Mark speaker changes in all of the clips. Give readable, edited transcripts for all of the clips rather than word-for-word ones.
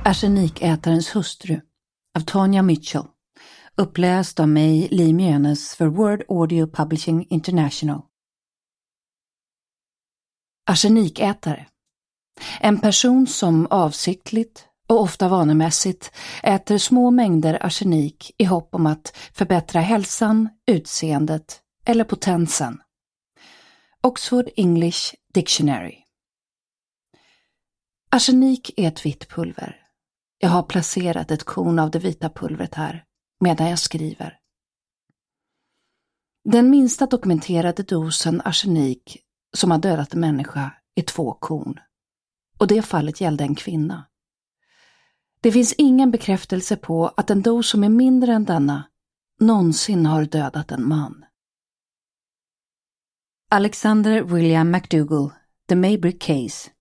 Speaker 1: Arsenikätarens hustru av Tonya Mitchell. Uppläst av mig, Li Mjönes, för Word Audio Publishing International. Arsenikätare. En person som avsiktligt och ofta vanemässigt äter små mängder arsenik i hopp om att förbättra hälsan, utseendet eller potensen. Oxford English Dictionary. Arsenik är ett vitt pulver. Jag har placerat ett korn av det vita pulvret här medan jag skriver. Den minsta dokumenterade dosen arsenik som har dödat en människa är 2 korn. Och det fallet gällde en kvinna. Det finns ingen bekräftelse på att en dos som är mindre än denna någonsin har dödat en man. Alexander William McDougall, The Maybrick Case.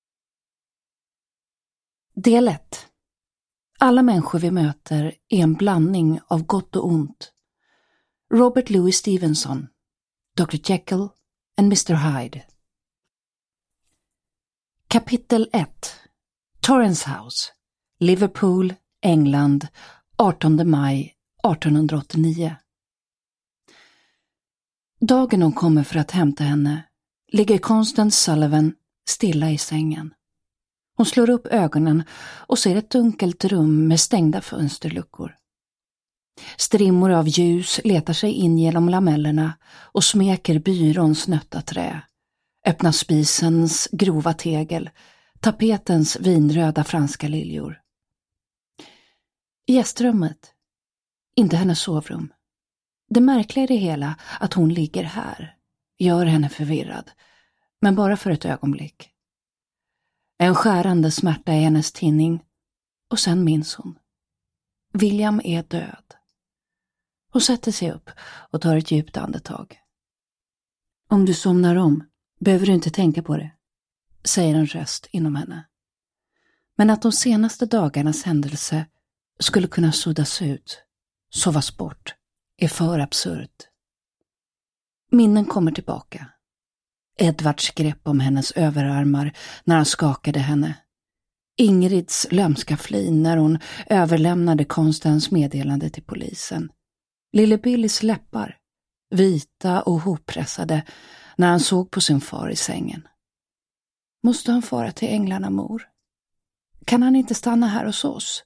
Speaker 1: Del 1. Alla människor vi möter är en blandning av gott och ont. Robert Louis Stevenson, Dr. Jekyll and Mr. Hyde. Kapitel 1. Torrance House, Liverpool, England, 18 maj 1889. Dagen hon kommer för att hämta henne ligger Constance Sullivan stilla i sängen. Hon slår upp ögonen och ser ett dunkelt rum med stängda fönsterluckor. Strimmor av ljus letar sig in genom lamellerna och smeker byråns nötta trä, öppnar spisens grova tegel, tapetens vinröda franska liljor. Gästrummet, inte hennes sovrum. Det märkliga i det hela att hon ligger här gör henne förvirrad, men bara för ett ögonblick. En skärande smärta i hennes tinning och sen minns hon. William är död. Hon sätter sig upp och tar ett djupt andetag. Om du somnar om behöver du inte tänka på det, säger en röst inom henne. Men att de senaste dagarnas händelse skulle kunna suddas ut, sovas bort, är för absurt. Minnen kommer tillbaka. Edvards grepp om hennes överarmar när han skakade henne. Ingrids lömska flin när hon överlämnade Constans meddelande till polisen. Lille Billys läppar, vita och hoppressade när han såg på sin far i sängen. Måste han fara till Änglarna, mor? Kan han inte stanna här hos oss?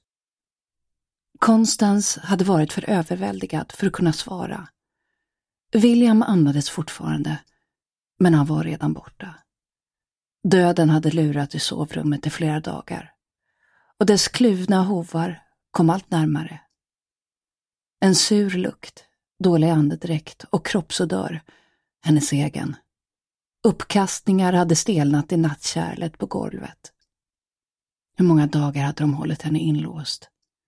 Speaker 1: Constance hade varit för överväldigad för att kunna svara. William andades fortfarande, men han var redan borta. Döden hade lurat i sovrummet i flera dagar, och dess kluvna hovar kom allt närmare. En sur lukt, dålig andedräkt och kroppsodör, hennes egen. Uppkastningar hade stelnat i nattkärlet på golvet. Hur många dagar hade de hållit henne inlåst?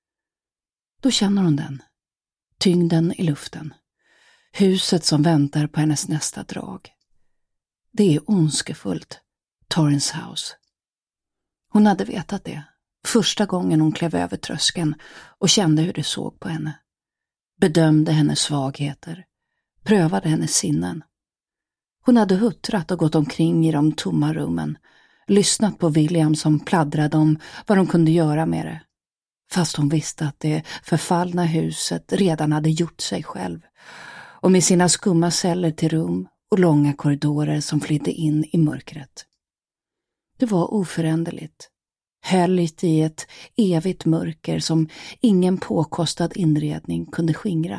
Speaker 1: Då känner hon den. Tyngden i luften. Huset som väntar på hennes nästa drag. Det är ondskefullt, Torrance House. Hon hade vetat det första gången hon klev över tröskeln och kände hur det såg på henne. Bedömde hennes svagheter, prövade hennes sinnen. Hon hade huttrat och gått omkring i de tomma rummen, lyssnat på William som pladdrade om vad de kunde göra med det. Fast hon visste att det förfallna huset redan hade gjort sig själv, och med sina skumma celler till rum och långa korridorer som flydde in i mörkret. Det var oföränderligt, höljt i ett evigt mörker som ingen påkostad inredning kunde skingra.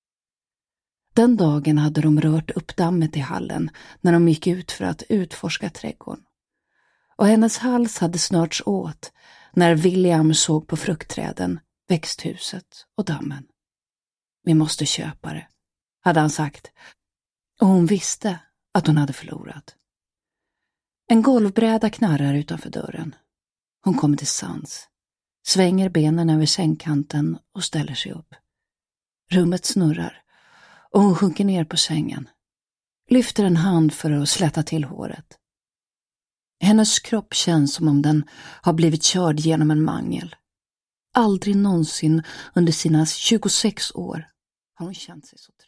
Speaker 1: Den dagen hade de rört upp dammet i hallen när de gick ut för att utforska trädgården. Och hennes hals hade snörts åt när William såg på fruktträden, växthuset och dammen. Vi måste köpa det, hade han sagt, och hon visste att hon hade förlorat. En golvbräda knarrar utanför dörren. Hon kommer till sans, svänger benen över sängkanten och ställer sig upp. Rummet snurrar och hon sjunker ner på sängen. Lyfter en hand för att släta till håret. Hennes kropp känns som om den har blivit körd genom en mangel. Aldrig någonsin under sina 26 år har hon känt sig så